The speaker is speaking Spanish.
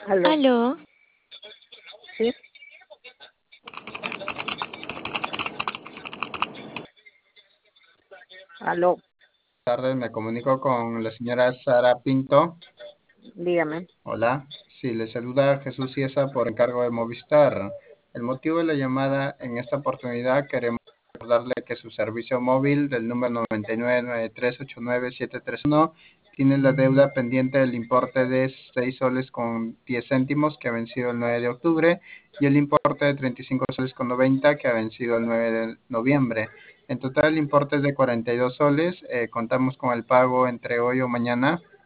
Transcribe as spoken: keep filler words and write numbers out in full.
Aló, Aló, sí, aló, Tardes, me comunico con la señora Sara Pinto. dígame. Hola, sí, le saluda Jesús Ciesa por encargo de Movistar. El motivo de la llamada en esta oportunidad queremos recordarle que su servicio móvil del número nueve nueve nueve tres ocho nueve siete tres uno tiene la deuda pendiente del importe de seis soles con diez céntimos que ha vencido el nueve de octubre y el importe de treinta y cinco soles con noventa que ha vencido el nueve de noviembre. En total el importe es de cuarenta y dos soles. Eh, contamos con el pago entre hoy o mañana.